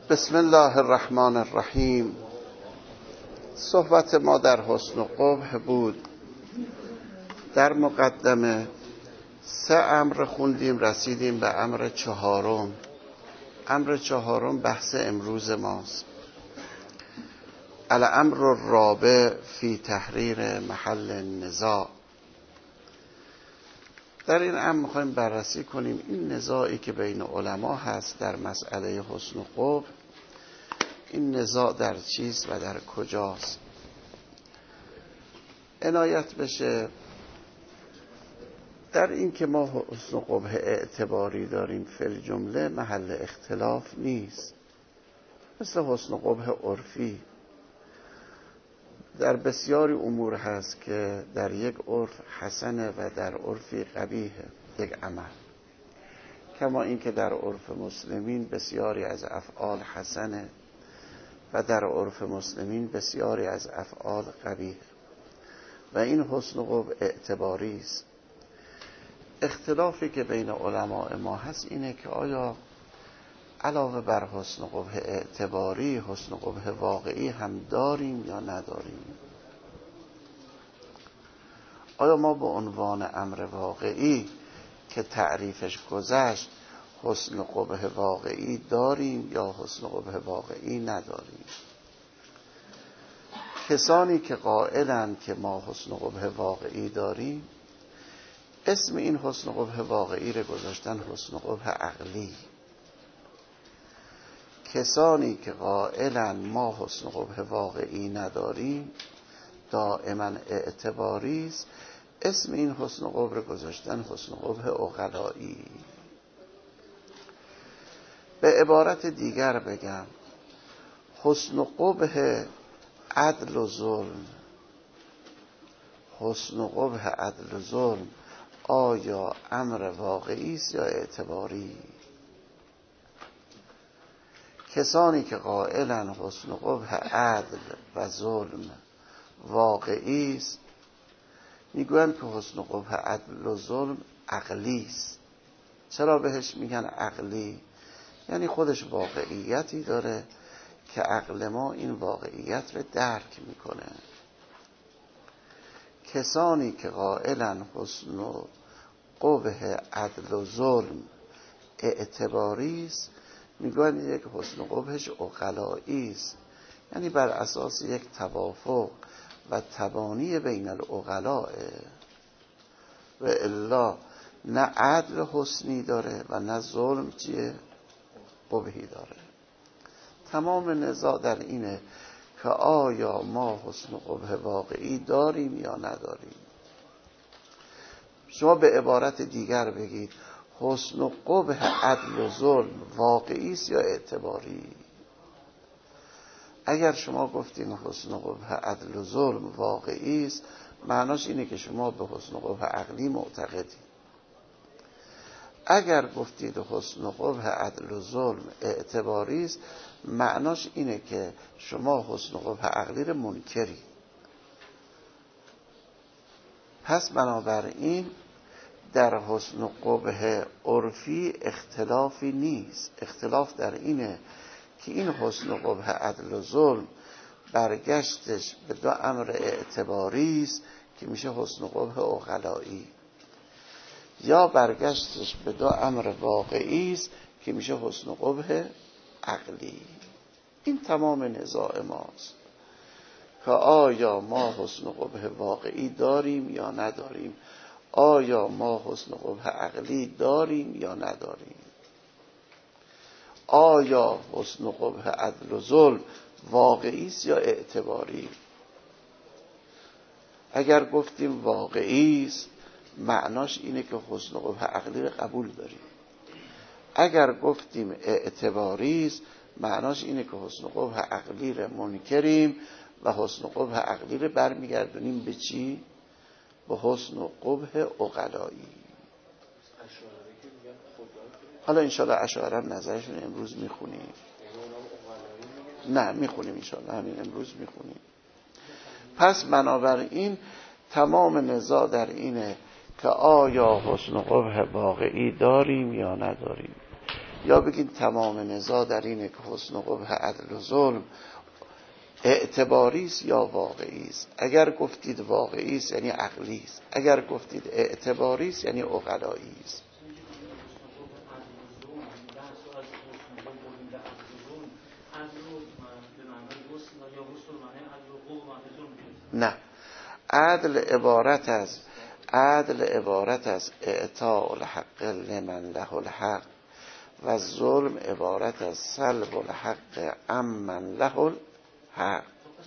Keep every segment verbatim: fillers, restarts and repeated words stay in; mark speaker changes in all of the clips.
Speaker 1: بسم الله الرحمن الرحیم. صحبت ما در حسن و قبح بود. در مقدمه سه امر خوندیم، رسیدیم به امر چهارم. امر چهارم بحث امروز ماست. الامر الرابع فی تحریر محل النزاع. در این امر میخوایم بررسی کنیم این نزاعی که بین علما هست در مسئله حسن و قبح، این نزاع در چیست و در کجاست. عنایت بشه در این که ما حسن و قبح اعتباری داریم فی الجمله محل اختلاف نیست، مثل حسن و قبح عرفی. در بسیاری امور هست که در یک عرف حسنه و در عرفی قبیحه یک عمل، کما این که در عرف مسلمین بسیاری از افعال حسنه و در عرف مسلمین بسیاری از افعال قبیح و این حسن و قبح اعتباری است. اختلافی که بین علماء ما هست اینه که آیا علاوه بر حسن و قبح اعتباری حسن و قبح واقعی هم داریم یا نداریم. آیا ما به عنوان امر واقعی که تعریفش گذشت حسن و قبح واقعی داریم یا حسن و قبح واقعی نداریم؟ کسانی که قائلند که ما حسن و قبح واقعی داریم، اسم این حسن و قبح واقعی رو گذاشتن حسن و قبح عقلی. کسانی که قائلند ما حسن و قبح واقعی نداریم، دائما اعتباری است، اسم این حسن و قبح رو گذاشتن حسن و قبح عقلایی. به عبارت دیگر بگم، حسن و قبح عدل و ظلم، حسن و قبح عدل و ظلم آیا امر واقعی است یا اعتباری؟ کسانی که قائلن حسن و قبح عدل و ظلم واقعی است، میگویند که حسن و قبح عدل و ظلم عقلی است. چرا بهش میگن عقلی؟ یعنی خودش واقعیتی داره که عقل ما این واقعیت رو درک میکنه. کسانی که قائلن حسن و قبح عدل و ظلم اعتباری است، میگن یک حسن و قبحش عقلایی است، یعنی بر اساس یک توافق و تبانی بین العقلاء و الا نه عدل حسنی داره و نه ظلم چیه قبحی داره. تمام نزاع در اینه که آیا ما حسن و قبح واقعی داریم یا نداریم. شما به عبارت دیگر بگید حسن و قبح عدل و ظلم واقعی است یا اعتباری؟ اگر شما گفتین حسن و قبح عدل و ظلم واقعی است، معناش اینه که شما به حسن و قبح عقلی معتقدید. اگر گفتید حسن و قبح عدل و ظلم اعتباری است، معناش اینه که شما حسن و قبح عقلی رو منکری. پس بنابراین در حسن و قبح عرفی اختلافی نیست. اختلاف در اینه که این حسن و قبح عدل و ظلم برگشتش به دو امر اعتباری است که میشه حسن و قبح عقلایی، یا برگشتش به دو امر واقعی است که میشه حسن و قبح عقلی. این تمام نزاع ماست که آیا ما حسن و قبح واقعی داریم یا نداریم، آیا ما حسن و قبح عقلی داریم یا نداریم، آیا حسن و قبح عدل و ظلم واقعی است یا اعتباری. اگر گفتیم واقعی است، معناش اینه که حسن و قبح عقلی رو قبول داریم. اگر گفتیم اعتباری است، معناش اینه که حسن و قبح عقلی رو منکریم و حسن و قبح عقلی رو برمیگردونیم به چی؟ به حسن و قبح عقلایی. حالا انشاءالله اشاعره نظرشون امروز میخونیم. نه میخونیم انشاءالله، همین امروز میخونیم. پس بنابراین تمام نزاع در اینه که آیا حسن و قبح واقعی داریم یا نداریم. یا بگید تمام نزاع در اینه که حسن و قبح عدل و ظلم اعتباری است یا واقعی است. اگر گفتید واقعی است یعنی عقلی است، اگر گفتید اعتباری است یعنی عقلایی است. نه، عدل عبارت از عدل عبارت از اعطاء الحق لمن له الحق و ظلم عبارت از سلب الحق عمن له الحق.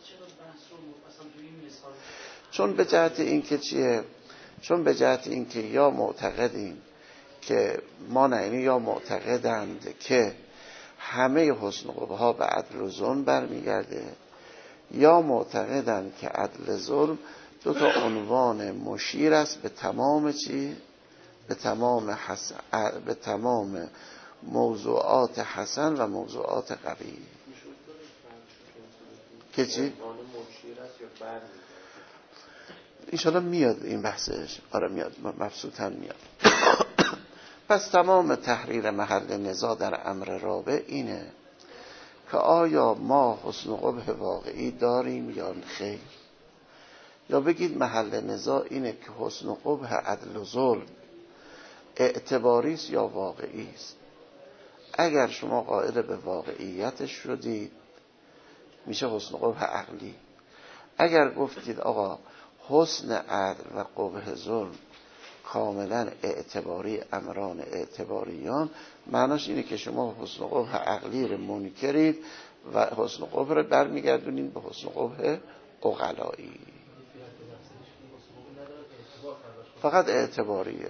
Speaker 1: چون به جهت این که چیه؟ چون به جهت این که یا معتقدیم که ما نه، یا معتقدند که همه حسن و قبح ها به عدل و ظلم برمیگرده، یا معتقدند که عدل ظلم دو تا عنوان مشیر است به تمام چی؟ به تمام حسن، به تمام موضوعات حسن و موضوعات قبیح. که چی؟ انشاءالله میاد این بحثش. آره میاد، مبسوطاً میاد. پس تمام تحریر محل نزاع در امر رابع اینه که آیا ما حسن و قبح واقعی داریم یا خیر. یا بگید محل نزاع اینه که حسن و قبح عدل و ظلم اعتباری است یا واقعی است. اگر شما قائل به واقعیتش شدید میشه حسن و قبح عقلی. اگر گفتید آقا حسن عدل و قبح ظلم کاملا اعتباری، امران اعتباریان، معناش اینه که شما حسن و قبح عقلی رو منکرید و حسن و قبح رو برمیگردونید به حسن و قبح عقلایی. فقط اعتباریه.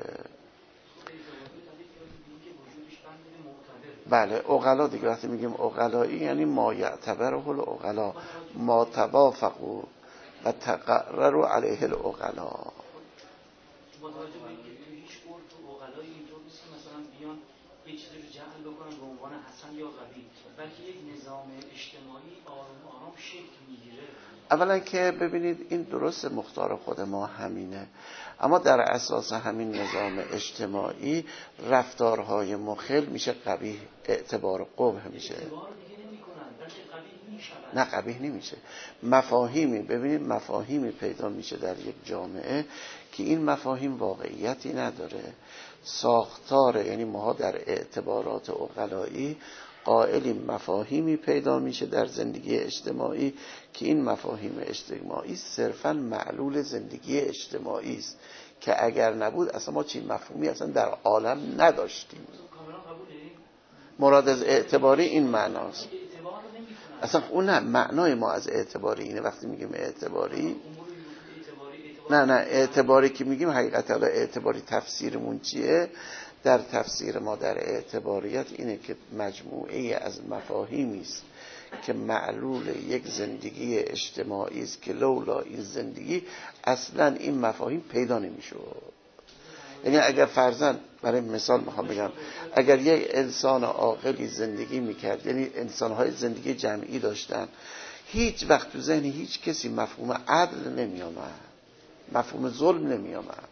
Speaker 1: بله عقلا دیگه، وقتی میگیم عقلایی یعنی ما یعتبره العقلا، ما توافقوا و تقرروا علیه العقلا.
Speaker 2: متوجه باشید که هیچ عرف و عقلایی اینطور نیست که مثلا بیان یه چیزی رو جعل بکنن به عنوان حسن یا قبیح، بلکه یک نظام اجتماعی آرام آرام شکل میگیره.
Speaker 1: اولا که ببینید این درست مختار خود ما همینه، اما در اساس همین نظام اجتماعی رفتارهای مخل میشه قبیح، اعتبار قبح میشه.
Speaker 2: اعتبار دیگه نمی‌کنن بلکه قبیح میشن.
Speaker 1: نه قبیح نمیشه. مفاهیمی، ببینید مفاهیمی پیدا میشه در یک جامعه که این مفاهیم واقعیتی نداره، ساختاره. یعنی ما در اعتبارات عقلایی قائلیم مفاهیمی پیدا میشه در زندگی اجتماعی که این مفاهیم اجتماعی صرفاً معلول زندگی اجتماعی است که اگر نبود اصلا ما چین مفهومی اصلا در عالم نداشتیم. مراد از اعتباری این معناست. اصلا اون نه، معنای ما از اعتباری اینه. وقتی میگیم اعتباری، نه نه اعتباری که میگیم حقیقت حالا اعتباری تفسیرمون چیه؟ در تفسیر ما در اعتباریت اینه که مجموعه از مفاهیمی است که معلول یک زندگی اجتماعی است که لولا این زندگی اصلا این مفاهیم پیدا نمیشه. یعنی اگر فرضاً برای مثال میخوام بگم اگر یک انسان عاقلی زندگی میکرد، یعنی انسانهای زندگی جمعی داشتن، هیچ وقت تو ذهن هیچ کسی مفهوم عدل نمیامد، مفهوم ظلم نمیامد.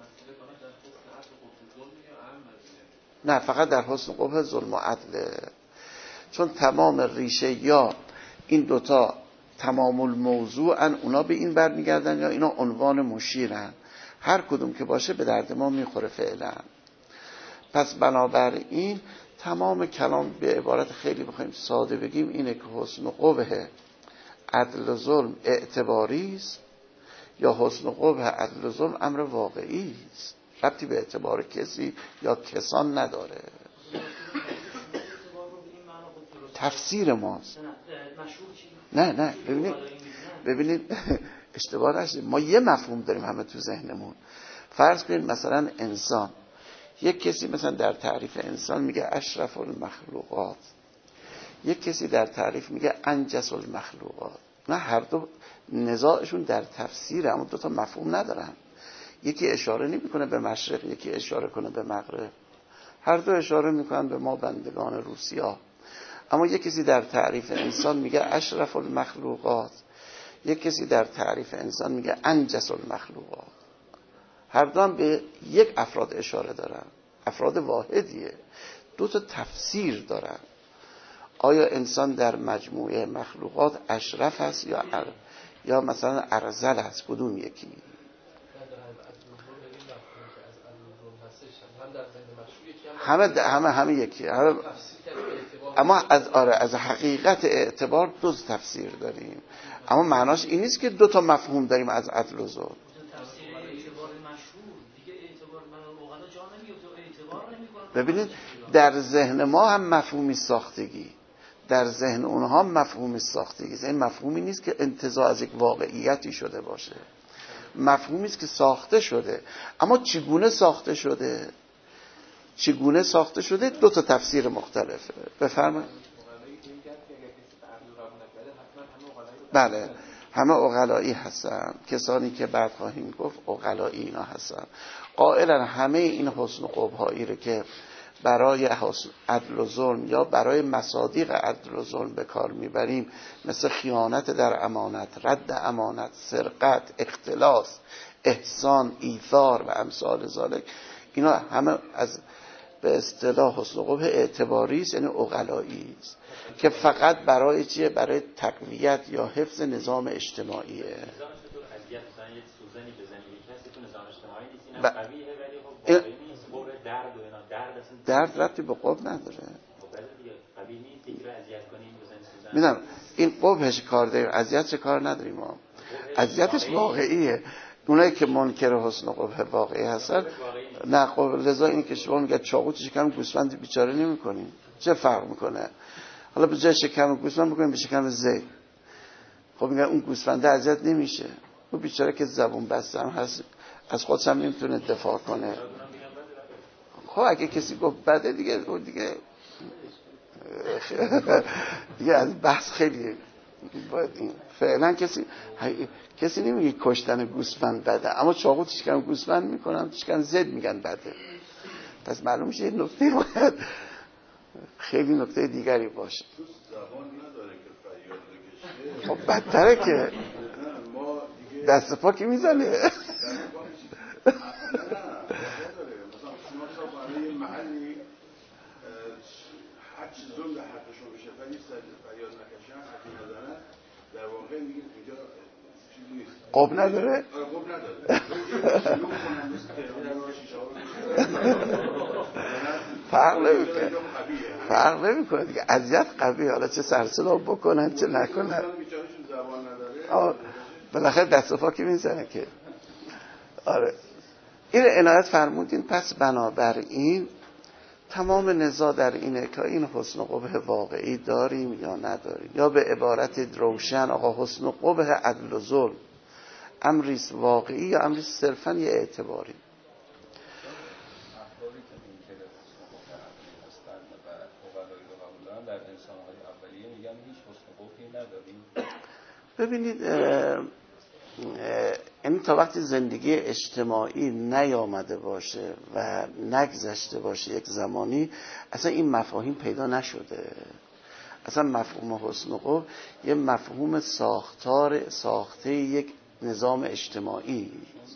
Speaker 1: نه فقط در حسن قبح ظلم و عدله. چون تمام ریشه یا این دوتا تمام الموضوعن، اونا به این برمیگردن یا اینا عنوان مشیرن، هر کدوم که باشه به درد ما میخوره فعلا. پس بنابراین تمام کلام به عبارت خیلی بخوایم ساده بگیم اینه که حسن و قبح عدل و ظلم اعتباری است یا حسن و قبح عدل و ظلم امر واقعی است، ربطی به اعتبار کسی یا کسان نداره. تفسیر ماست. نه نه ببینید ببینید اشتباه نشه، ما یه مفهوم داریم همه تو ذهنمون. فرض کنید مثلا انسان، یک کسی مثلا در تعریف انسان میگه اشرف المخلوقات، یک کسی در تعریف میگه انجس المخلوقات. نه هر دو نزاعشون در تفسیره اما دو تا مفهوم ندارن. یکی اشاره نمیکنه به مشرق، یکی اشاره کنه به مغرب، هر دو اشاره میکنن به ما بندگان روسیا. اما یک کسی در تعریف انسان میگه اشرف المخلوقات، یک کسی در تعریف انسان میگه انجس المخلوقات. هر دو هم به یک افراد اشاره دارن، افراد واحدیه. دو تا تفسیر دارن. آیا انسان در مجموعه مخلوقات اشرف است یا ار... یا مثلا ارذل است؟ کدوم یکی؟ همه همه همه یکی همه... اما از آره از حقیقت اعتبار دو تفسیر داریم، اما معناش این نیست که دو تا مفهوم داریم از عدل و ظلم. ببینید در ذهن ما هم مفهومی ساختگی، در ذهن اونها هم مفهومی ساختگی. این مفهومی نیست که انتزاع از یک واقعیتی شده باشه، مفهومی است که ساخته شده. اما چگونه ساخته شده، چگونه ساخته شده دو تا تفسیر مختلفه. بفرمایید. بله همه عقلایی هستن، کسانی که بعد خواهیم گفت عقلایی اینا هستن. قائلا همه این حسن و قبحایی رو که برای عدل و ظلم یا برای مصادیق عدل و ظلم به کار میبریم، مثل خیانت در امانت، رد امانت، سرقت، اختلاس، احسان، ایثار و امثال ذالک، اینا همه از به اصطلاح حسن و قبح اعتباری است، یعنی عقلایی است که فقط برای چیه؟ برای تقویت یا حفظ نظام اجتماعیه. نظام چطور اذیت مثلا یک سوزنی بزنی کسی تو نظام اجتماعی نیست، اینم قویه ولی خب واقعی نیست. قبح درد و اینا، درد اصلا درد ربطی به قبح نداره. خب دیگه قوی نیست دیگه اذیت کنیم بزنی سوزن. میدونم این قبحش کار داریم، اذیتش کار نداریم ما. اذیتش واقعیه. اونایی که منکر حسن و قبح واقعی هستن نه قبل، لذا این که شما میگه چاقو تو شکم گوسفند بیچاره نمی‌کنین، چه فرق میکنه؟ حالا به جای شکم گوسفند بکنیم به شکم زی، خب میگن اون گوسفنده اذیت نمیشه، اون بیچاره که زبون بسته هم هست از خودش هم نمیتونه دفاع کنه. خب اگه کسی گفت بده دیگه دیگه دیگه از بحث خیلی باید این فعلا کسی کسی نمیگه کشتن گوسفند بده، اما چاقو تو شکم گوسفند میکنن، تو شکم زد میگن بده. پس معلوم میشه این نکته باید خیلی نکته دیگری باشه. خب بدتره که دست پا که میزنه. هرچی ظلم در حقشون بشه فریاد نکشن، حرفی نزنن، در واقع میگیم اینجا چیزی نیست. قب نداره؟ آره قب نداره. فرق نمیکنه. فرق نمیکنه دیگه. اذیت قویه، حالا چه سرسلاب بکنن چه نکنن. آه بالاخره دست و پا که میزنه که. آره. این عنایت فرمودین. پس بنابراین تمام نزاع در اینه که این حسن و قبح واقعی داریم یا نداریم، یا به عبارت روشن آقا حسن و قبح عدل و ظلم امریست واقعی یا امریست صرفاً یه اعتباری. ببینید این تا وقتی زندگی اجتماعی نیامده باشه و نگذشته باشه یک زمانی، اصلا این مفاهیم پیدا نشده. اصلا مفهوم حسن و قبح یه مفهوم ساختار ساخته یک نظام اجتماعی،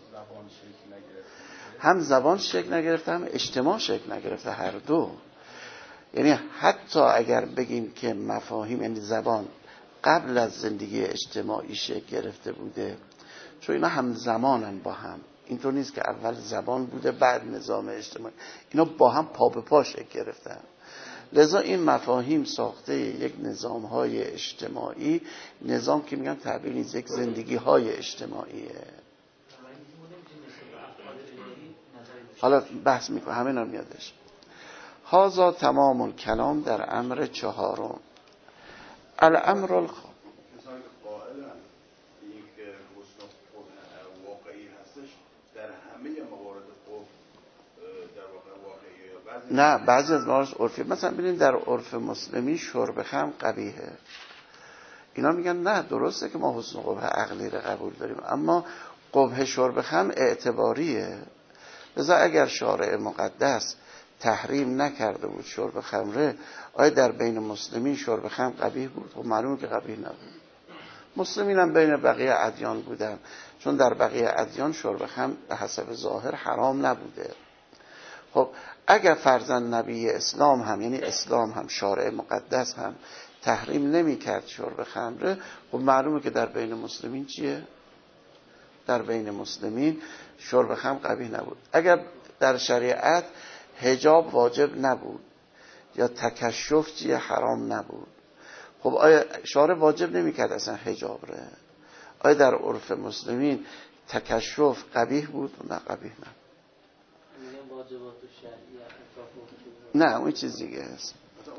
Speaker 1: هم زبان شکل نگرفته هم اجتماع شکل نگرفته، هر دو. یعنی حتی اگر بگیم که مفاهیم یعنی زبان قبل از زندگی اجتماعی شکل گرفته بوده، چون اینا هم زمانن با هم، اینطور نیست که اول زبان بوده بعد نظام اجتماعی، اینا با هم پا به پا شکل گرفتن. لذا این مفاهیم ساخته یک نظام های اجتماعی، نظام که میگن تعبیر نیست، یک زندگی های اجتماعیه. حالا بحث میکنه همه اینا میادش. هازا تمام کلام در امر چهارم، الامر الخ نه بعضی از موارد عرفی، مثلا ببینید در عرف مسلمی شرب خمر قبیحه، اینا میگن نه درسته که ما حسن قبح عقلی رو قبول داریم، اما قبح شرب خمر اعتباریه. لذا اگر شارع مقدس تحریم نکرده بود شرب خمره، آیا در بین مسلمین شرب خمر قبیح بود؟ خب معلومه که قبیح نبود. مسلمین هم بین بقیه ادیان بودن، چون در بقیه ادیان شرب خمر به حسب ظاهر حرام نبوده. خب اگر فرزند نبی اسلام هم، یعنی اسلام هم شارع مقدس هم تحریم نمی کرد شرب خمره، خب معلومه که در بین مسلمین چیه؟ در بین مسلمین شرب خمر قبیح نبود. اگر در شریعت حجاب واجب نبود یا تکشف چیه حرام نبود، خب آیا شارع واجب نمی کرد اصلا حجاب ره؟ آیا در عرف مسلمین تکشف قبیح بود؟ نه قبیح نه. نه اون چیز دیگه است.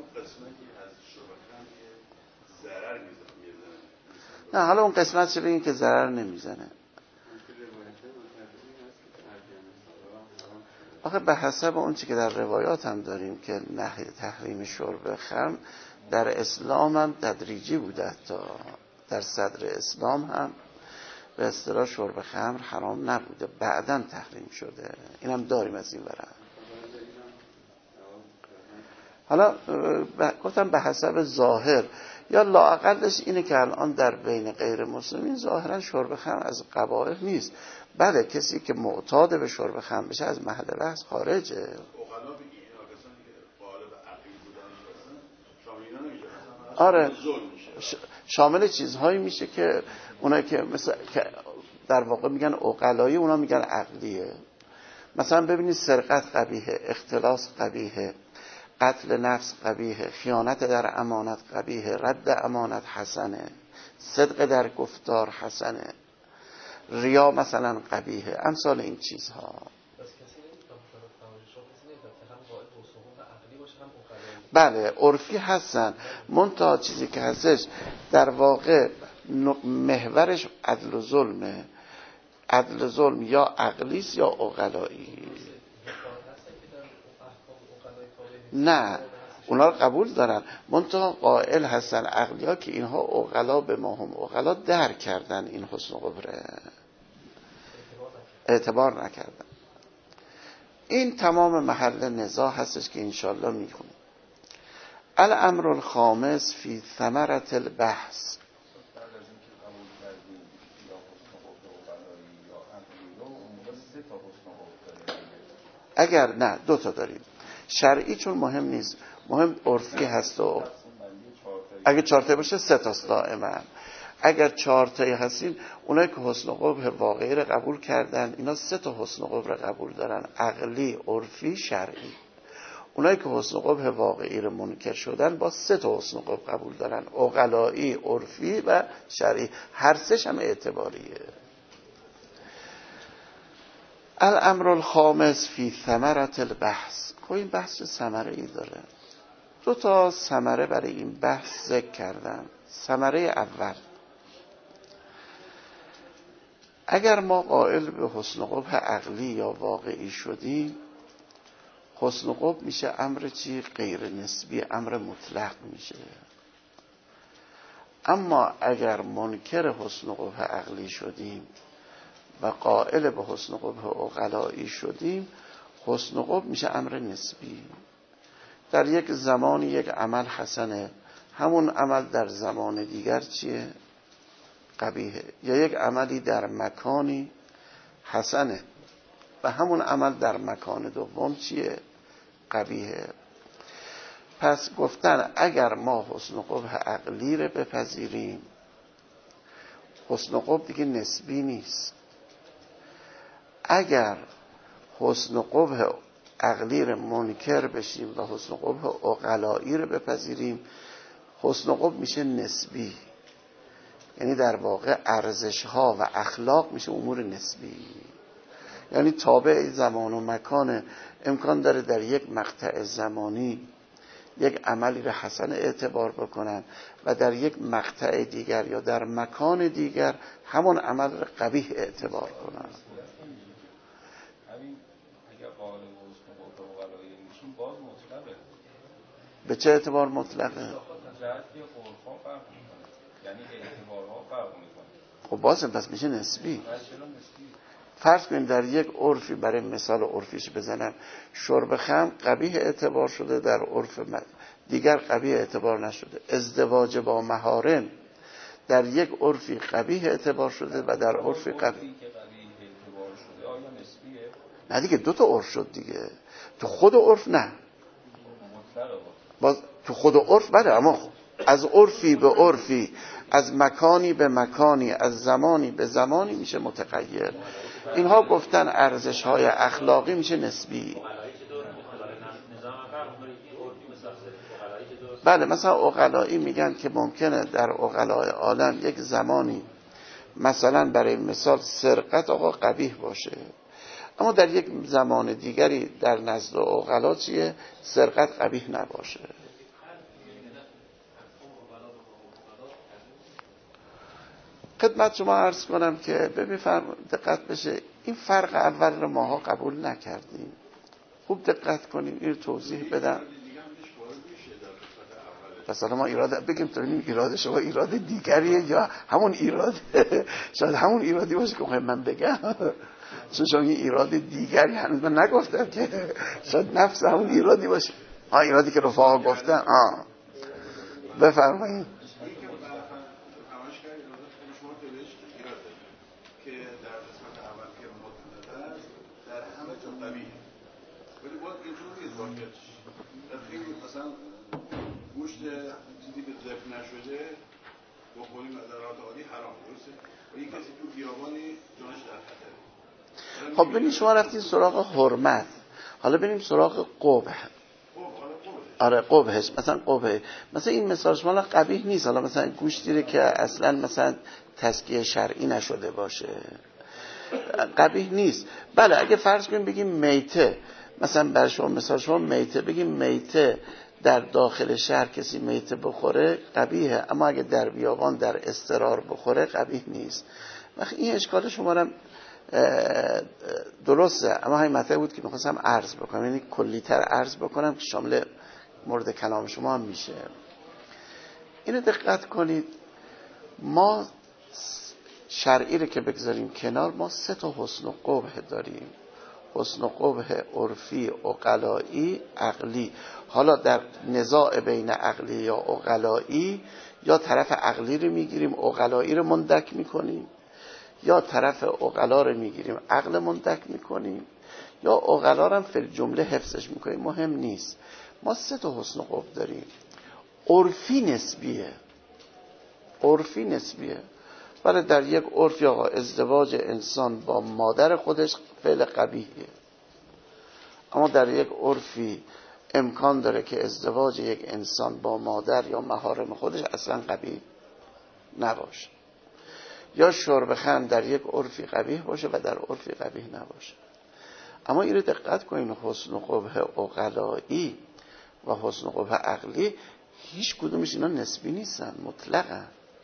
Speaker 1: نه حالا اون قسمت چه بگیم که ضرر نمیزنه. آخه به حسب اون چی که در روایات هم داریم که نهی تحریم شرب خمر در اسلام هم تدریجی بوده، تا در صدر اسلام هم به اصطلاح شرب خمر حرام نبوده، بعداً تحریم شده. اینم داریم از این ورا. حالا گفتم به حسب ظاهر، یا لااقلش اینه که الان در بین غیر مسلمین ظاهرا شرب خمر از قبائح نیست. بله کسی که معتاد به شرب خمر بشه از محل بحث خارجه. آره شامل چیزهایی میشه که اونایی که مثل که در واقع میگن عقلایی، اونا میگن عقلیه. مثلا ببینید سرقت قبیحه، اختلاس قبیحه، قتل نفس قبیحه، خیانت در امانت قبیحه، رد امانت حسنه، صدق در گفتار حسنه، ریا مثلا قبیحه، امثال این چیزها. بله عرفی هستن، منتها چیزی که هستش در واقع محورش عدل و ظلمه. عدل و ظلم یا عقلیست یا عقلایی. نه اونا رو قبول دارن، منتها قائل هستن عقلیا که اینها عقلا به ما هم عقلا درک کردن، این حسن قبره اعتبار نکردن. این تمام محل نزاع هستش که انشالله میخونیم. الامر الخامس فی ثمرة البحث. اگر نه دو تا داریم، شرعی چون مهم نیست، مهم عرفی هست و اگه چهار تا باشه سه تاست دائما. اگر چهار تایی هستین، اونایی که حسن قبح واقعی رو قبول کردن اینا سه تا حسن قبح رو قبول دارن، عقلی، عرفی، شرعی. اونایی که حسن قبح واقعی رو منکر شدن با سه تا حسن قبح قبول دارن، عقلایی، عرفی و شرعی. هر سه‌ش هم اعتباریه. الامر الخامس فی ثمرة البحث. خب این بحث چه ثمره‌ای داره؟ دو تا ثمره برای این بحث ذکر کردم. ثمره اول، اگر ما قائل به حسن قبح عقلی یا واقعی شدیم، حسن قبح میشه امر چی؟ غیر نسبی، امر مطلق میشه. اما اگر منکر حسن قبح عقلی شدیم و قائل به حسن قبح عقلایی شدیم، حسن قبح میشه امر نسبی. در یک زمانی یک عمل حسنه، همون عمل در زمان دیگر چیه؟ قبیحه. یا یک عملی در مکانی حسنه و همون عمل در مکان دوم چیه؟ قبیحه. پس گفتن اگر ما حسن قبح عقلی رو بپذیریم، حسن قبح دیگه نسبی نیست. اگر حسن قبح عقلی رو منکر بشیم و حسن قبح عقلایی رو بپذیریم، حسن قبح میشه نسبی. یعنی در واقع ارزش ها و اخلاق میشه امور نسبی، یعنی تابع زمان و مکان. امکان داره در یک مقطع زمانی یک عملی رو حسن اعتبار بکنن و در یک مقطع دیگر یا در مکان دیگر همون عمل رو قبیح اعتبار کنن. به چه اعتبار مطلقه؟ خب بازم پس میشه نسبی. فرض کنید در یک عرفی، برای مثال عرفیش بزنم، شرب خمر قبیح اعتبار شده، در عرف دیگر قبیح اعتبار نشده. ازدواج با محارم در یک عرفی قبیح اعتبار شده و در عرفی قبیح. نه دیگه دو تا عرف شد دیگه. تو خود عرف نه، باز تو خود عرف بله، اما از عرفی به عرفی، از مکانی به مکانی، از زمانی به زمانی میشه متغیر. اینها گفتن ارزش های اخلاقی میشه نسبی. بله مثلا عقلایی میگن که ممکنه در عقلای عالم یک زمانی مثلا برای مثال سرقت آقا قبیح باشه، اما در یک زمان دیگری در نزد عقلا چیه؟ سرقت قبیح نباشه. خدمت شما عرض کنم که ببین دقت بشه، این فرق اول رو ماها قبول نکردیم. خوب دقت کنیم این توضیح بدم. مثلا ما ایراد بگیم تو این ایراد شما ایراد دیگریه یا همون ایراد؟ شاید همون ایرادی باشه که من بگم، چون شما این ایراد دیگری هنوز من نگفتم که شاید نفس همون ایرادی باشه. ها ایرادی که رفاقا گفتن. آه بفرمایید.
Speaker 3: که در قسمت اول که مطلقه در همه جا طبیعیه، ولی باید اینجور نیست واقعیتش. در خیلی مثلا گوشت چیزی که ذبح نشده بخوریم در حالت عادی حرام، درسته؟ و یک کسی تو بیابانی جانش در خطره.
Speaker 1: خب ببینید شما رفتین سراغ حرمت، حالا بریم سراغ قبح. آره قبحش، مثلا قبح، مثلا این مثال شما قبیح نیست. حالا مثلا گوشتی که اصلا مثلا تزکیه شرعی نشده باشه قبیح نیست. بله اگه فرض کنیم بگیم میته، مثلا برای شما مثال شما میته، بگیم میته در داخل شهر کسی میته بخوره قبیحه، اما اگه در بیابان در اضطرار بخوره قبیح نیست. وقتی این اشکال شما رو درسته، اما همین مطلب بود که میخواستم عرض بکنم، یعنی کلی‌تر عرض بکنم که شامل مورد کلام شما هم میشه. اینو دقت کنید، ما شرعی رو که بگذاریم کنار، ما سه تا حسن و قبح داریم. حسن و قبح عرفی، عقلایی، عقلی. حالا در نزاع بین عقلی یا عقلایی، یا طرف عقلی رو میگیریم عقلایی رو مندک میکنیم، یا طرف عقلا رو میگیریم عقل مندک میکنیم، یا عقلا رو هم فی الجمله حفظش میکنیم. مهم نیست. ما سه تا حسن و قبح داریم. عرفی نسبیه، عرفی نسبیه. ولی در یک عرفی آقا ازدواج انسان با مادر خودش فعل قبیحیه، اما در یک عرفی امکان داره که ازدواج یک انسان با مادر یا محارم خودش اصلا قبیح نباشه، یا شرب خمر در یک عرفی قبیح باشه و در عرفی قبیح نباشه. اما این رو دقت کنین، حسن و قبح عقلایی و حسن و قبح عقلی هیچ کدومش اینا نسبی نیستن، مطلقاً.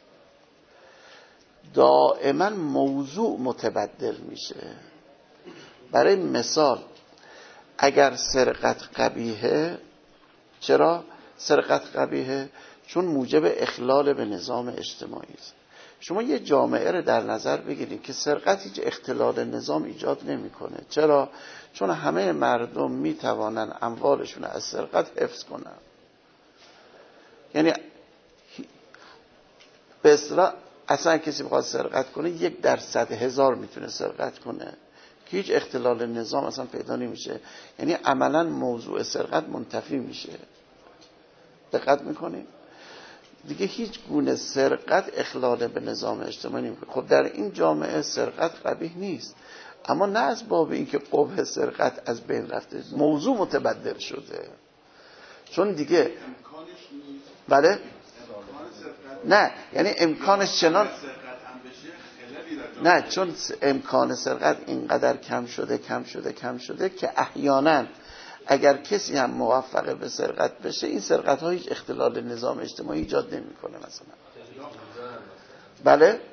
Speaker 1: دائما موضوع متبدل میشه. برای مثال اگر سرقت قبیحه، چرا سرقت قبیحه؟ چون موجب اخلال به نظام اجتماعی است. شما یه جامعه رو در نظر بگیرید که سرقت هیچ اختلال نظام ایجاد نمیکنه. چرا؟ چون همه مردم میتوانن اموالشون از سرقت حفظ کنن. یعنی به اصطلاح اصلا کسی بخواد سرقت کنه یک در صد هزار میتونه سرقت کنه که هیچ اختلال نظام اصلا پیدا نمیشه. یعنی عملا موضوع سرقت منتفی میشه. دقت میکنید؟ دیگه هیچ گونه سرقت اخلال به نظام اجتماعی نمیکنه. خب در این جامعه سرقت قبیح نیست، اما نه از باب اینکه قبح سرقت از بین رفته، موضوع متبدل شده. چون دیگه بله نه، یعنی امکانش چنان نه، چون امکان سرقت اینقدر کم شده کم شده کم شده که احیانا اگر کسی هم موفق به سرقت بشه، این سرقت ها هیچ اختلال نظام اجتماعی ایجاد نمیکنه. مثلا بله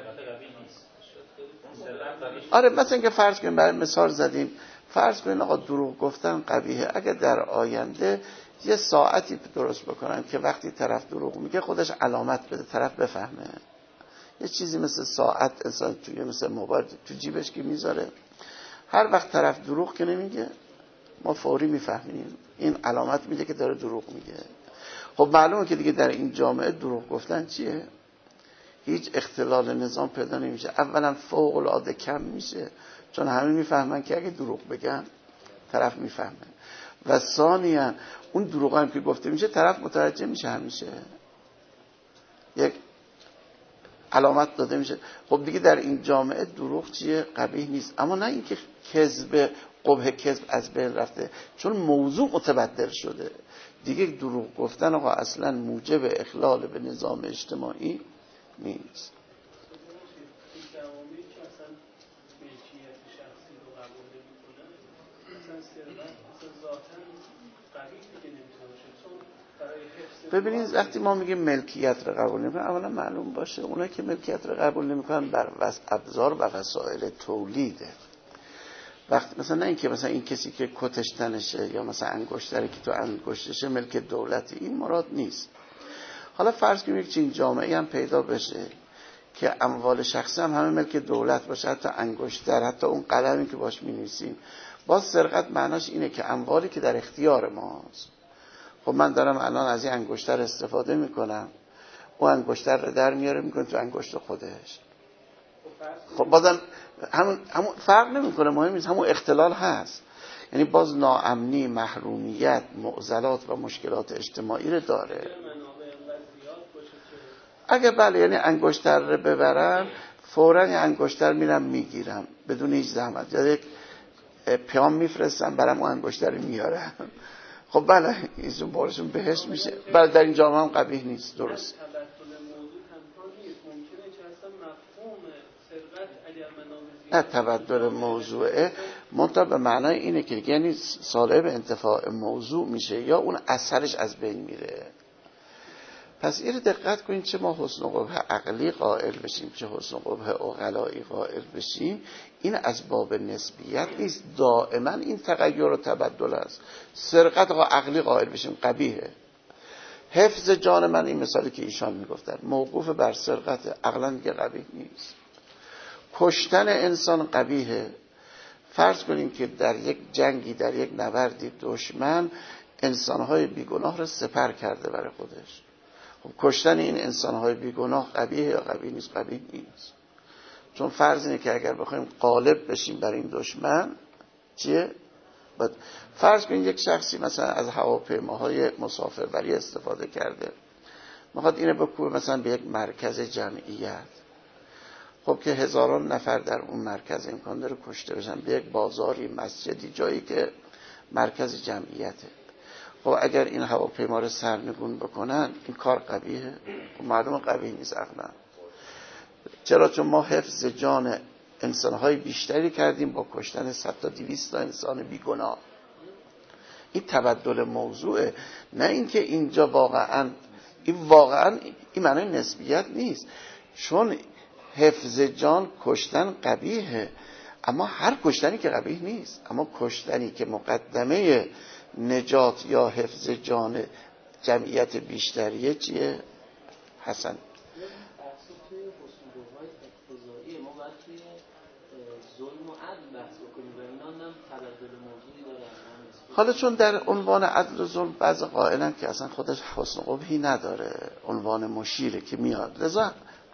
Speaker 1: آره، مثلا اینکه فرض کنیم، برای مثال زدیم، فرض کنیم آقا دروغ گفتن قبیحه، اگر در آینده یه ساعتی درست بکنن که وقتی طرف دروغ میگه خودش علامت بده، طرف بفهمه. یه چیزی مثل ساعت انسان توی مثل موبایل تو جیبش که میذاره، هر وقت طرف دروغ که نمیگه ما فوری میفهمیم این علامت میده که داره دروغ میگه. خب معلومه که دیگه در این جامعه دروغ گفتن چیه؟ هیچ اختلال نظام پیدا نمیشه. اولا فوق العاده کم میشه، چون همه میفهمن که اگه دروغ بگن طرف میفهمه. و ثانیاً اون دروغ هم که گفته میشه طرف متوجه میشه، همیشه یک علامت داده میشه. خب دیگه در این جامعه دروغ چیه؟ قبیح نیست. اما نه اینکه کذب، قبح کذب از بین رفته، چون موضوع متبدل شده دیگه. دروغ گفتن آقا اصلا موجب اخلال به نظام اجتماعی نیست. ببینید وقتی ما میگیم ملکیت رو قبول نمیکنن، اولا معلوم باشه اونایی که ملکیت رو قبول نمیکنن بر وسط ابزار و وسایل تولیده. وقتی مثلا نه اینکه مثلا این کسی که کتش تنشه یا مثلا انگشتری که تو انگشتشه ملک دولتی، این مراد نیست. حالا فرض کنیم یک چنین جامعه‌ای هم پیدا بشه که اموال شخصی هم همه ملک دولت باشه، حتی انگشتر، حتی اون قلمی که باش می‌نویسیم. باز سرقت معناش اینه که اموالی که در اختیار ماست، خب من دارم الان از این انگشتر استفاده میکنم، اون انگشتر رو در میاره میکنه تو انگشت خودش. خب بازم همون همون فرق نمیکنه، مهم نیست، همون اختلال هست. یعنی باز ناامنی، محرومیت، معضلات و مشکلات اجتماعی رو داره. اگه بله یعنی انگشتر رو ببرم فوراً انگشتر میرم میگیرم بدون هیچ زحمت، یا یک پیام میفرستم برام اون انگشتر رو میارم. خب بله ایشون بارشون بهشت میشه. بله در این جامعه هم قبیح نیست، درست. نه تبدل موضوعه منتها به معنای اینه که یعنی صالح به انتفاع موضوع میشه یا اون اثرش از بین میره. پس این دقت کنید، چه ما حسن و قبح عقلی قائل بشیم چه حسن و قبح عقلایی قائل بشیم، این از باب نسبیت نیست، دائما این تغییر و تبدل است. سرقت عقلی قائل بشیم قبیحه. حفظ جان من، این مثالی که ایشان میگفتن موقوف بر سرقت، عقلا دیگه قبیح نیست. کشتن انسان قبیحه. فرض کنیم که در یک جنگی، در یک نبردی دشمن انسانهای بیگناه را سپر کرده برای خودش. خب کشتن این انسانهای بیگناه قبیحه یا قبیح نیست؟ قبیح نیست. چون فرض اینه که اگر بخوایم غالب بشیم بر این دشمن چیه؟ باید فرض کنید یک شخصی مثلا از هواپیماهای مسافربری استفاده کرده، میخواد اینو بکوبه مثلا به یک مرکز جمعیت، خب که هزاران نفر در اون مرکز امکان داره کشته بشن، به یک بازاری، مسجدی، جایی که مرکز جمعیته. خب اگر این هواپیما رو سرنگون بکنن این کار قبیحه؟ خب معلومه قبیح نیست عقلا. چرا؟ چون ما حفظ جان انسانهای بیشتری کردیم با کشتن صد تا دویست تا انسان بیگناه. این تبدل موضوعه، نه اینکه اینجا واقعا این واقعا این معنی نسبیت نیست. چون حفظ جان کشتن قبیحه، اما هر کشتنی که قبیح نیست، اما کشتنی که مقدمه نجات یا حفظ جان جمعیت بیشتریه چیه؟ حسن. حالا چون در عنوان عدل و ظلم بعض قائلن که اصلا خودش حسن قبحی نداره، عنوان مشیره که میاد، لذا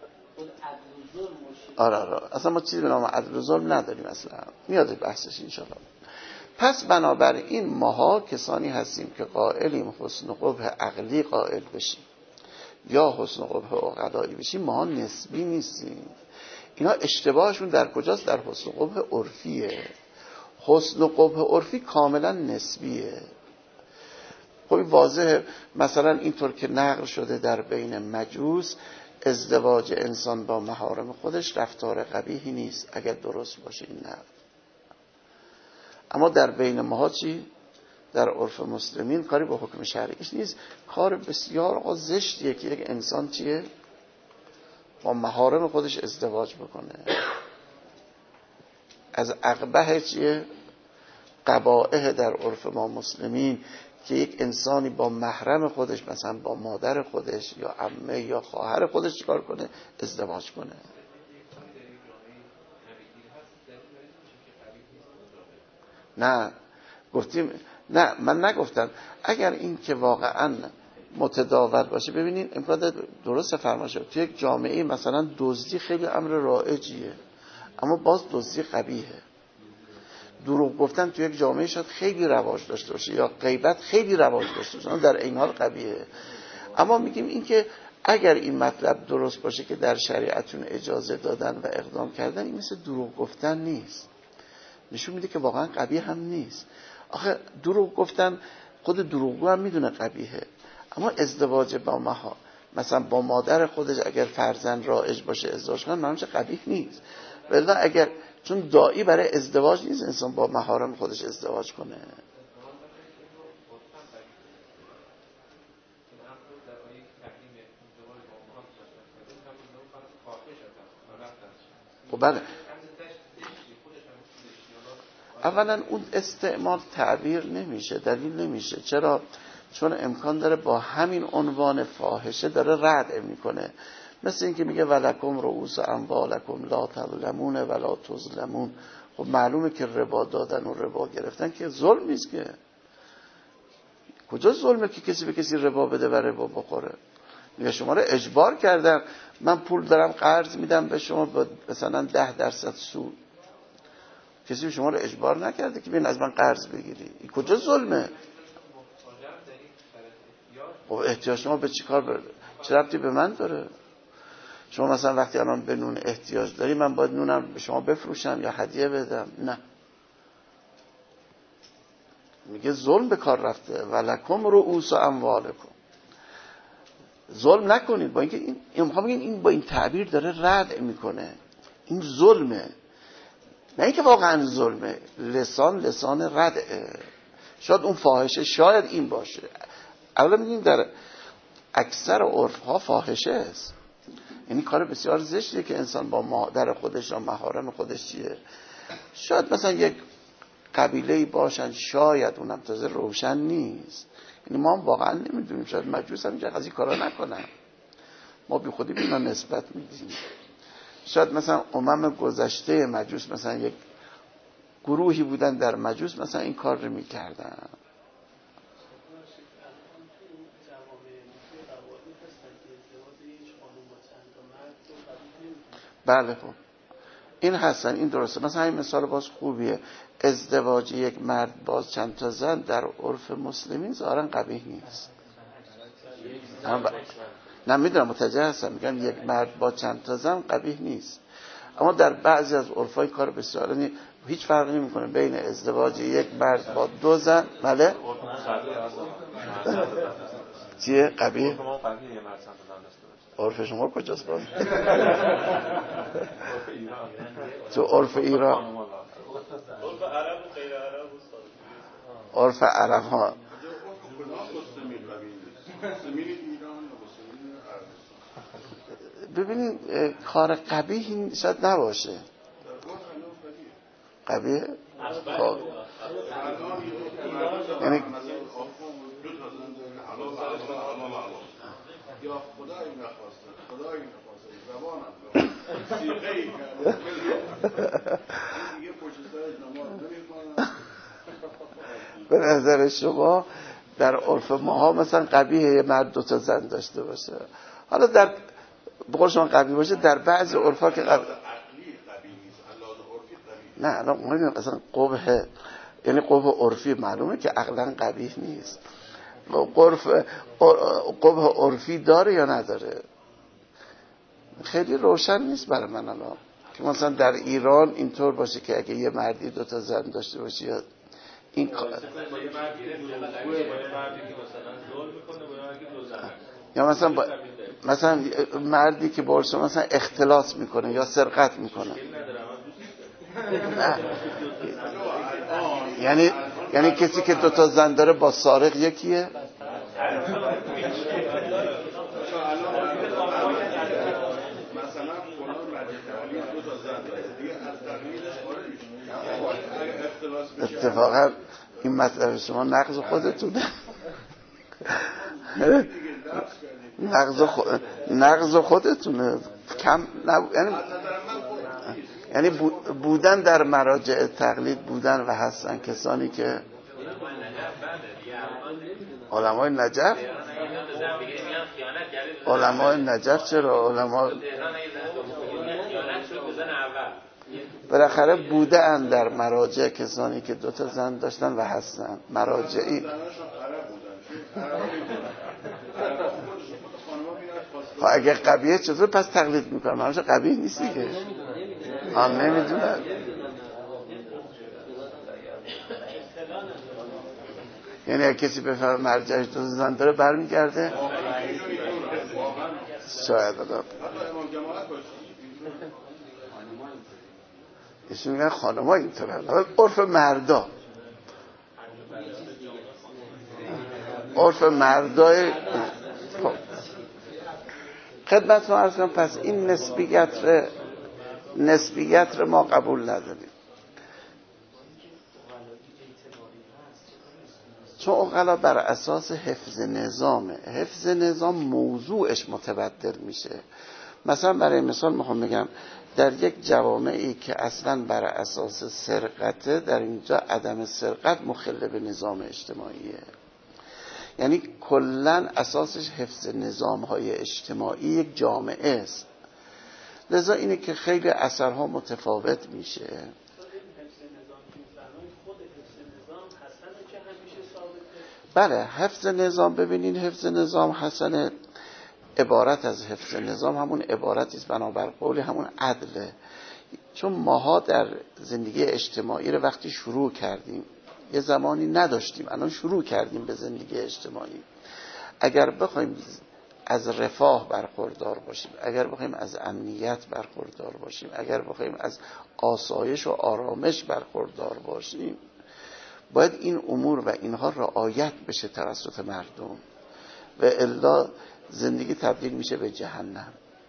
Speaker 1: آره آره اصلا ما چیزی به نام عدل و ظلم نداریم، اصلا میاد بحثش انشاءالله. پس بنابراین ماها کسانی هستیم که قائلیم حسن قبح عقلی قائل بشیم یا حسن قبح عقلایی بشیم، ماها نسبی نیستیم. اینا اشتباهشون در کجاست؟ در حسن قبح عرفیه. حسن قبح عرفی کاملا نسبیه. خب واضحه، مثلا اینطور که نقل شده در بین مجوس ازدواج انسان با محارم خودش رفتار قبیحی نیست اگر درست باشه این نقل. اما در بین ماها چی؟ در عرف مسلمین کاری با حکم شرعیش نیست، کار بسیار زشتیه که یک انسان چیه؟ با محارم خودش ازدواج بکنه. از اقبح چیه؟ قبائح در عرف ما مسلمین که یک انسانی با محرم خودش، مثلا با مادر خودش یا عمه یا خواهر خودش چیکار کنه؟ ازدواج کنه. نه گفتیم، نه من نگفتم. اگر این که واقعا متداول باشه، ببینین امکان درست فرماشه تو یک جامعه مثلا دزدی خیلی امر رایجیه، اما باز دزدی قبیحه. دروغ گفتن تو یک جامعه شاید خیلی رواج داشته باشه یا غیبت خیلی رواج داشته باشه، در این حال قبیحه. اما میگیم این که اگر این مطلب درست باشه که در شریعتون اجازه دادن و اقدام کردن، این مثل دروغ گفتن نیست، نشون میده که واقعا قبیح هم نیست. آخه دروغ گفتن خود دروغگو هم میدونه قبیحه، اما ازدواج با مها مثلا با مادر خودش اگر فرزند رایج باشه ازدواج کنه معنیش قبیح نیست. ولی اگر چون داعی برای ازدواج نیست انسان با محارم خودش ازدواج کنه. خب بله، اولا اون استعمال تعبیر نمیشه، دلیل نمیشه. چرا؟ چون امکان داره با همین عنوان فاحشه داره رد میکنه. مثل این که میگه ولکم رؤوس اموالکم لا تظلمون ولا تظلمون. خب معلومه که ربا دادن و ربا گرفتن که ظلم نیست که. کجا ظلمه که کسی به کسی ربا بده و ربا بخوره؟ میگه شما رو اجبار کردم، من پول دارم قرض میدم به شما با مثلا ده درصد سود. کسی شما رو اجبار نکرده که بین از من قرض بگیری. این کجا ظلمه؟ خب احتیاج شما به چی کار بره؟ چه ربطی به من داره؟ شما مثلا وقتی الان به نون احتیاج داری، من باید نونم به شما بفروشم یا هدیه بدم؟ نه. میگه ظلم به کار رفته. ولکم رؤوس اموالکم. ظلم نکنید. با اینکه این میخوام بگم این با این تعبیر داره رد میکنه. این ظلمه. نه اینکه واقعا ظلمه، لسان لسان ردعه. شاید اون فاحشه شاید این باشه. اولا میگیم در اکثر عرفها فاحشه است، یعنی کار بسیار زشتیه که انسان با مادر خودش یا محارم خودش چیه. شاید مثلا یک قبیله‌ای باشن، شاید اونم تازه روشن نیست، یعنی ما هم واقعا نمیدونیم، شاید مجوس هم اینجا از این کارا نکنن، ما بی خودی به اینا نسبت میدیم. شاید مثلا امم گذشته مجوس مثلا یک گروهی بودن در مجوس مثلا این کار رو میکردن. بله خب این هستن، این درسته. مثلا این مثال باز خوبیه، ازدواج یک مرد با چند تا زن در عرف مسلمین ظاهرا قبیح نیست. ب... نه میدونم، متوجه هستم، میگم یک مرد با چند تا زن قبیح نیست، اما در بعضی از عرفای کار بسیار یعنی هیچ فرقی نمیکنه بین ازدواج یک مرد با دو زن. بله چیه قبیح؟ عرف شما کجاست باز؟ تو عرف ایران، عرف عرب ها. ببینید کار قبیح شاید نباشه. قبیح خب یعنی یا خدای نخواسته خدای نخواسته زبانم سیغه‌ای کرده دیگه پشت سرش نماز نمی‌خونه. به نظر شما در عرف ماها مثلا قبیحه یه مرد دو تا زن داشته باشه؟ حالا در بقول شما قبیح باشه، در بعضی عرفا که قبیح نه، الان اون مثلا قبح یعنی قبح عرفی معلومه که عقلا قبیح نیست. قرف قبح عرفی داره یا نداره؟ خیلی روشن نیست برای من الان که مثلا در ایران اینطور باشه که اگه یه مردی دو تا زن داشته باشه یا این یا مثلا با... مثلا مردی که با شما مثلا اختلاط میکنه یا سرقت میکنه. یعنی یعنی کسی که دو تا زن داره با سارق یکیه؟ اتفاقا این مطلب شما نقض خودتونه. نقض خود نقض خودتونه کم نب... یعنی یعنی بودن در مراجع تقلید بودن و هستن کسانی که علمای نجف. علمای نجف چرا؟ علما بالاخره بوده اند در مراجع کسانی که دو تا زن داشتن و هستن مراجعی. خب اگه قبیه چطور پس تقلید میکنم؟ همشه قبیه نیستی که آن نمیدونن. یعنی اگه کسی بفهم مرجعش دو زن داره برمیگرده شاید آدم ایشون میگن خانم ها اینطور هست. عرف مردا عرف مردای خب خدمت رو عرض کنم. پس این نسبیت رو نسبیت رو ما قبول نداریم، چون اقلا بر اساس حفظ نظامه. حفظ نظام موضوعش متبدل میشه. مثلا برای مثال میخوام بگم در یک جوامعی که اصلا بر اساس سرقته، در اینجا عدم سرقت مخل به نظام اجتماعیه. یعنی کلن اساسش حفظ نظامهای اجتماعی یک جامعه است. لذا اینه که خیلی اثرها متفاوت میشه. بله حفظ نظام، ببینین حفظ نظام حسن عبارت از حفظ نظام همون عبارتی است بنابر قول همون عدله. چون ماها در زندگی اجتماعی رو وقتی شروع کردیم، یه زمانی نداشتیم، الان شروع کردیم به زندگی اجتماعی. اگر بخوایم از رفاه برخوردار باشیم، اگر بخوایم از امنیت برخوردار باشیم، اگر بخوایم از آسایش و آرامش برخوردار باشیم، باید این امور و اینها رعایت بشه توسط مردم و الا زندگی تبدیل میشه به جهنم.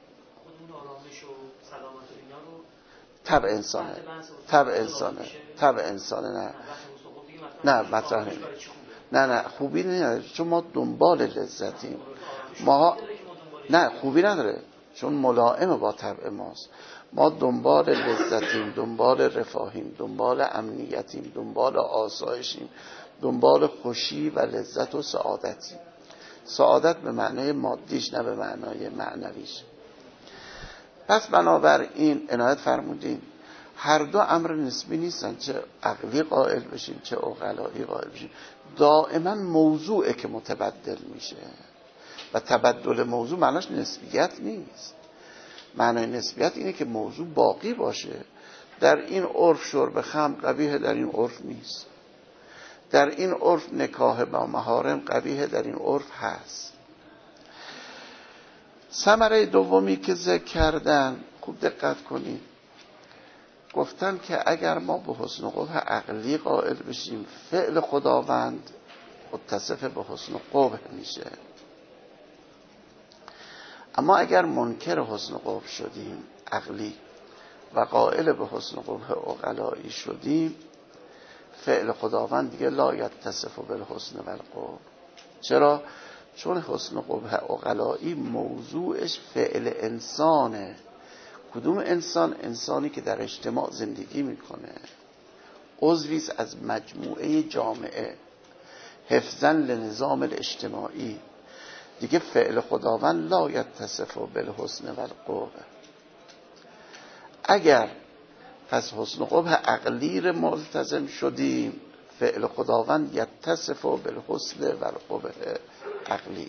Speaker 1: طبع انسانه طبع انسانه طبع انسانه نه نه مطرح نه نه خوبی نداره، چون ما دنبال لذتیم. ما نه خوبی نداره چون ملائم با طبع ماست. ما دنبال لذتیم، دنبال رفاهیم، دنبال امنیتیم، دنبال آسایشیم، دنبال خوشی و لذت و سعادتیم. سعادت به معنای مادیش نه به معنای معنویش. پس بنابراین عنایت فرمودین هر دو امر نسبی نیستن، چه عقلی قائل بشیم چه عقلایی قائل بشیم. دائما موضوعه که متبدل میشه و تبدل موضوع معناش نسبیت نیست. معنای نسبیت اینه که موضوع باقی باشه. در این عرف شرب خمر قبیح، در این عرف نیست. در این عرف نکاح با محارم قبیح، در این عرف هست. ثمره دومی که ذکر کردن خوب دقت کنید، گفتن که اگر ما به حسن و قبح عقلی قائل بشیم، فعل خداوند متصف به حسن و قبح میشه. اما اگر منکر حسن و قبح شدیم عقلی و قائل به حسن و قبح عقلایی شدیم، فعل خداوند دیگه لا یتصف بالحسن و القبح. چرا؟ چون حسن و قبح عقلایی موضوعش فعل انسانه. کدوم انسان؟ انسانی که در اجتماع زندگی میکنه، عضویست از مجموعه جامعه، حفظاً لنظام الاجتماعی. دیگه فعل خداوند لا یتصف بالحسن و القبح. اگر پس حسن و قبح عقلی رو ملتزم شدیم، فعل خداوند یتصف بالحسن و القبح عقلی.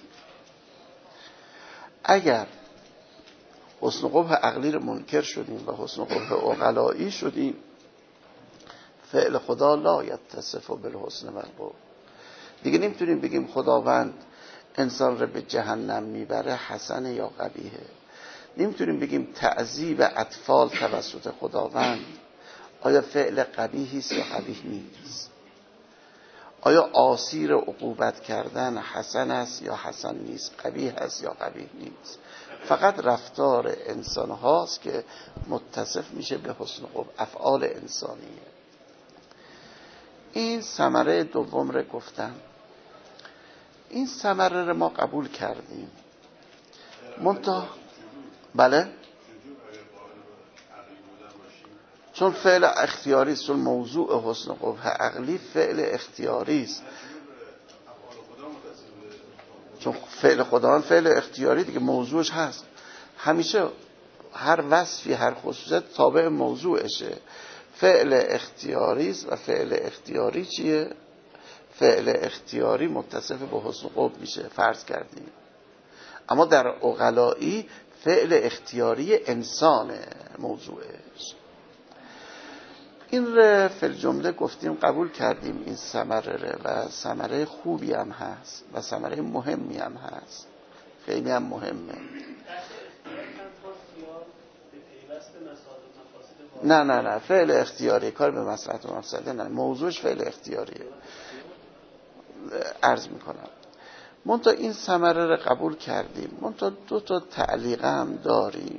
Speaker 1: اگر حسن و قبح عقلی رو منکر شدیم و حسن و قبح عقلایی شدیم، فعل خدا لا یتصف بالحسن و القبح. دیگه نمیتونیم بگیم خداوند انسان رو به جهنم میبره حسن یا قبیحه. نمیتونیم بگیم تعذیب اطفال توسط خداوند آیا فعل قبیحی است یا قبیح نیست. آیا آسیر عقوبت کردن حسن است یا حسن نیست، قبیح است یا قبیح نیست. فقط رفتار انسان هاست که متصف میشه به حسن و قبح، افعال انسانیه. این ثمره دوم رو گفتم. این ثمره رو ما قبول کردیم. منتها بله چون فعل اختیاری است، چون موضوع حسن و قبح عقلی فعل اختیاری است. چون فعل خداوند فعل اختیاری دیگه موضوعش هست. همیشه هر وصفی هر خصوصیت تابع موضوعشه. فعل اختیاری است و فعل اختیاری چیه؟ فعل اختیاری متصف به حسن قبح میشه فرض کردیم. اما در عقلایی فعل اختیاری انسان موضوعش. این ره فی الجمله گفتیم قبول کردیم این ثمره ره و ثمره خوبی هم هست و ثمره مهمی هم هست، خیلی هم مهمه. نه نه نه فعل اختیاری کار به مصلحت و مفسده نه، موضوعش فعل اختیاریه. عرض میکنم منتها این ثمره رو قبول کردیم، منتها دو تا تعلیقه هم داریم.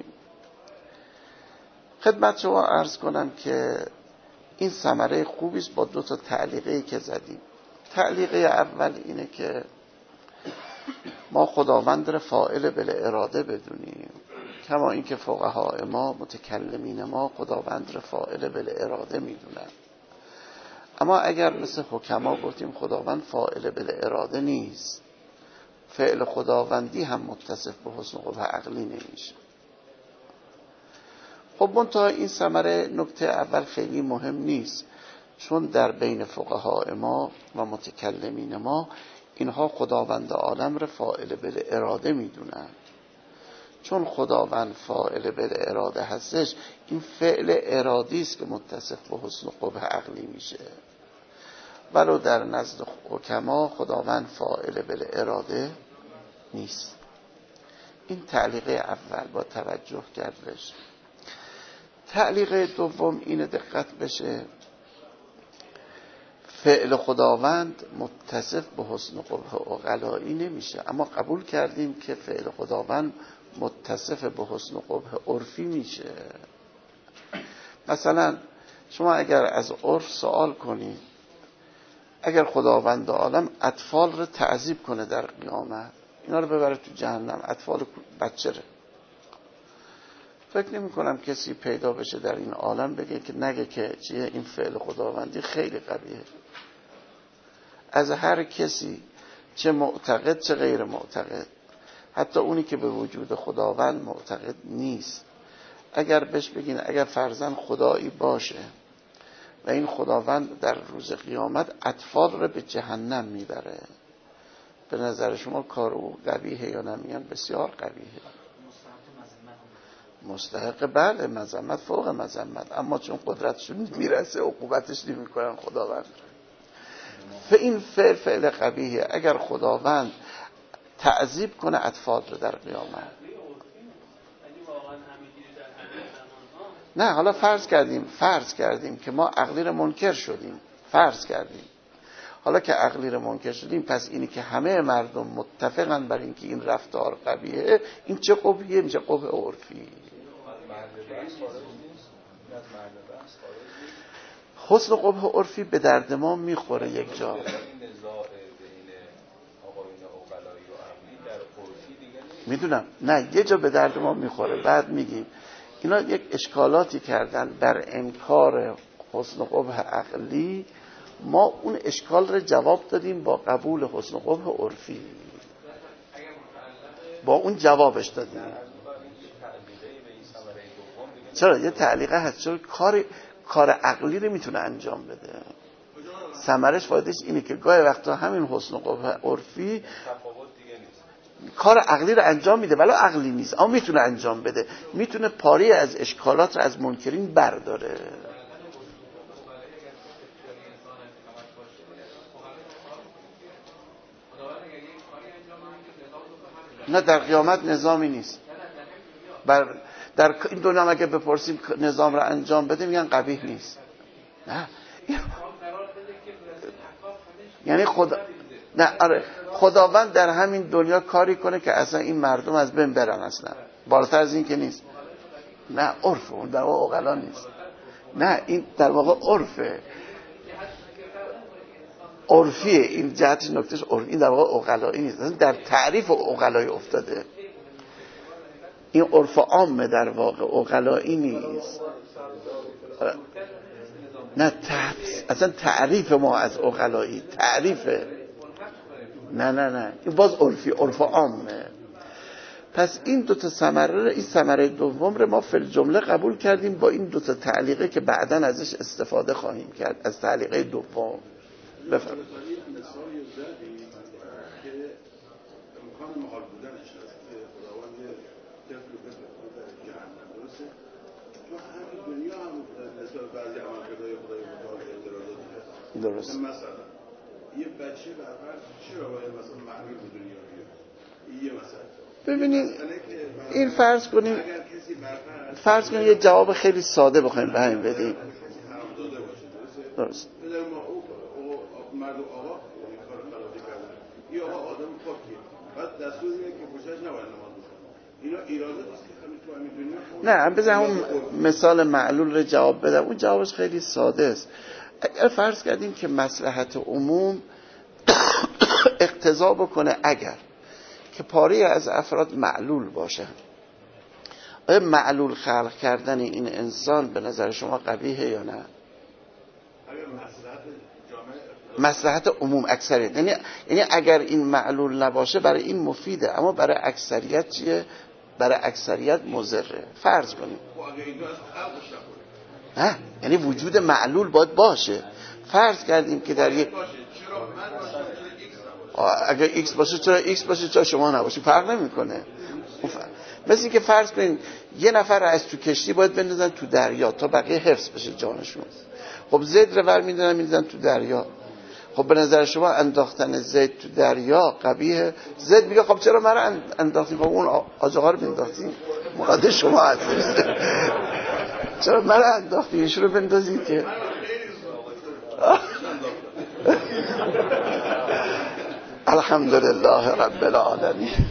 Speaker 1: خدمت شما عرض کنم که این ثمره خوبی است با دو تا تعلیقه‌ای که زدیم. تعلیقه اول اینه که ما خداوند را فاعل بالاراده بدونیم، کما اینکه فقهای ما متکلمین ما خداوند را فاعل بالاراده میدونن. اما اگر مثل حکما گفتیم خداوند فاعل بالاراده نیست، فعل خداوندی هم متصف به حسن قبح عقلی نمیشه. خب منتها این ثمره نکته اول خیلی مهم نیست، چون در بین فقهای ما و متکلمین ما اینها خداوند عالم را فاعل بالاراده میدونن. چون خداوند فاعل بالاراده هستش، این فعل ارادی است که متصف به حسن قبح عقلی میشه. ولو در نزد حکما خداوند فاعل بالاراده نیست. این تعلیق اول با توجه کردش. تعلیق دوم اینه دقت بشه، فعل خداوند متصف به حسن قبح عقلایی نمیشه، اما قبول کردیم که فعل خداوند متصف به حسن قبح عرفی میشه. مثلا شما اگر از عرف سوال کنید، اگر خداوند عالم اطفال رو تعذیب کنه در قیامت، اینا رو ببره تو جهنم، اطفال بچه رو، فکر نمی کنم کسی پیدا بشه در این عالم بگه که نگه که چیه این فعل خداوندی خیلی قویه. از هر کسی، چه معتقد چه غیر معتقد، حتی اونی که به وجود خداوند معتقد نیست، اگر بهش بگین اگر فرضاً خدایی باشه و این خداوند در روز قیامت اطفال رو به جهنم میبره، به نظر شما کار او قبیحه یا نمیان؟ بسیار قبیحه، مستحق بله مذمت فوق مذمت، اما چون قدرتشون میرسه عقوبتش نمیکنن خداوند. این فعل فعل قبیحه. اگر خداوند تعذیب کنه اطفال رو در قیامت، نه حالا فرض کردیم فرض کردیم که ما عقلی رو منکر شدیم، فرض کردیم حالا که عقلی رو منکر شدیم، پس اینی که همه مردم متفقن بر اینکه این رفتار قبیحه، این چه قبیحه میشه؟ قبح عرفی. حسن قبح عرفی به درد ما میخوره یک جا. میدونم نه یه جا به درد ما میخوره، بعد میگیم اینا یک اشکالاتی کردن در انکار حسن قبح عقلی، ما اون اشکال رو جواب دادیم با قبول حسن قبح عرفی، با اون جوابش دادیم. چرا؟ یه تعلیقه هست، چرا کار کار عقلی رو میتونه انجام بده. ثمرش فایدهش اینه که گاهی وقتا همین حسن قبح عرفی کار عقلی رو انجام میده، ولی عقلی نیست اما میتونه انجام بده، میتونه پاری از اشکالات رو از منکرین برداره. نه در قیامت نظامی نیست. بر در این دنیا اگه بپرسیم نظام رو انجام بده میگن قبیح نیست. نه یعنی خدا نه آره خداوند در همین دنیا کاری کنه که اصلا این مردم از بین برن، اصلا بالاتر از این که نیست. نه عرفه، اون در واقع عقلا نیست. نه این در واقع عرفه، عرفیه، این جهتش نکتهش عرفی، این در واقع عقلایی نیست، در تعریف عقلایی افتاده. این عرف عامه در واقع عقلایی نیست. نه تحبس. اصلا تعریف ما از عقلایی تعریفه. نه نه نه این باز عرفی، عرف عامه. پس این دوتا ثمره، این ثمره دوم رو ما فی الجمله قبول کردیم با این دوتا تعلیقه که بعداً ازش استفاده خواهیم کرد، از تعلیقه دوم. بفرمایید.
Speaker 3: مثالی زدی که امکان محال بودنش هست که خداوند طفل رو بفرسته در جهنم، درسته؟ تو همین دنیا هم نسبت بعضی عملکردهای خدای متعال اعتراضاتی هست.
Speaker 1: درست.
Speaker 3: مثلا یه بچه برفرض چرا باید مثلا معلول به دنیا بیاد؟ یه مثلا
Speaker 1: ببینید این فرض کنیم، فرض کنیم یه جواب خیلی ساده بخوایم به همین بدیم. درست. مرد و آقا این کار خرابی کردن، یه آقا آدم پاکیه، بعد دستور میده که پوشش نباید نماز بخونه. اینا ایراده نیست که همین تو همین دنیا. نه بذار اون مثال معلول رو جواب بدم. اون جوابش خیلی ساده است. اگر فرض کردیم که مصلحت عموم اقتضا بکنه اگر که پاره از افراد معلول باشن، آیا معلول خلق کردن این انسان به نظر شما قبیحه یا نه؟ اگر مصلحت مصلحت عموم اکثریت، یعنی یعنی اگر این معلول نباشه برای این مفیده، اما برای اکثریت چیه؟ برای اکثریت مضره. فرض کنیم نه، یعنی وجود معلول باید باشه. فرض کردیم که در یک اگر ایکس باشه چرا ایکس باشه چرا شما نباشه، فرق نمیکنه. مثل این که فرض کنیم یه نفر از تو کشتی باید بندازن تو دریا تا بقیه حفظ بشه جانشون. خب زید رو ور میدونن میدونن تو دریا. خب به نظر شما انداختن زید تو دریا قبیحه؟ زید میگه خب چرا من رو انداختیم؟ خب اون آجاقا رو بنداختیم، مراد شما هست. چرا من رو انداختیم ایشون رو بندازید که الحمدلله رب العالمین.